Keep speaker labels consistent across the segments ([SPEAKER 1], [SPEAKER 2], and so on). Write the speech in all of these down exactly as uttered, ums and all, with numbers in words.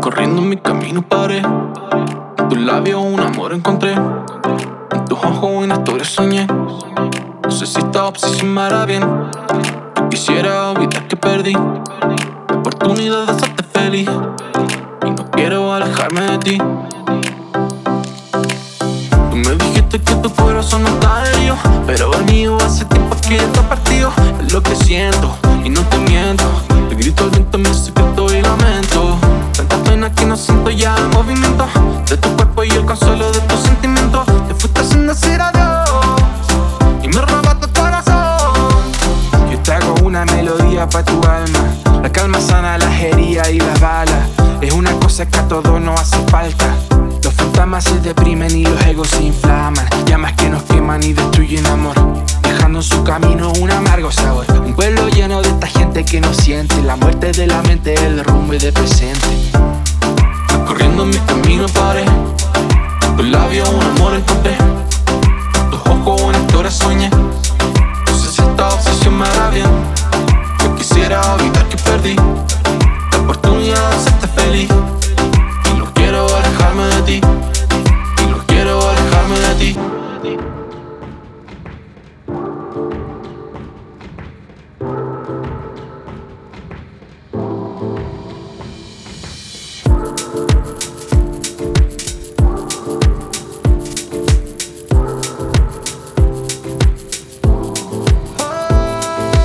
[SPEAKER 1] Corriendo mi camino paré, en tus labios un amor encontré, en tus ojos una historia soñé. No sé si esta obsesión me hará bien. Yo quisiera olvidar que perdí la oportunidad de hacerte feliz, y no quiero alejarme de ti. Tú me dijiste que tu corazón no está herido, pero el mío hace tiempo que está partido. Es lo que siento y no te miento. Te grito al viento mi secreto y lamento. Tanta pena que no siento ya el movimiento de tu cuerpo y el consuelo de tus sentimientos. Te fuiste sin decir adiós y me robas tu corazón.
[SPEAKER 2] Yo te hago una melodía pa' tu alma. La calma sana las heridas y las balas. Es una cosa que a todos nos hace falta. Los fantasmas se deprimen y los egos se inflaman. Llamas que nos queman y destruyen amor, dejando en su camino un amargo sabor. Un pueblo lleno de esta gente que no siente la muerte de la mente, el rumbo de presente.
[SPEAKER 1] Corriendo mi camino paré, en tus labios un amor encontré, en tus ojos una historia soñé. No sé si esta obsesión me hará bien. Yo quisiera olvidar que perdí la oportunidad de hacerte feliz, y no quiero alejarme de ti, y no quiero alejarme de ti.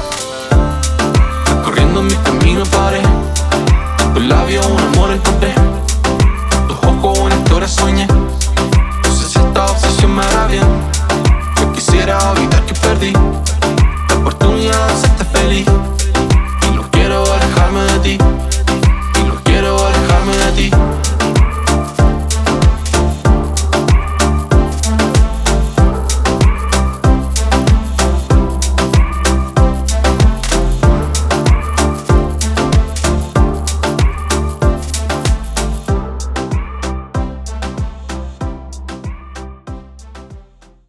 [SPEAKER 1] Corriendo mi camino paré, en tus labios un amor encontré,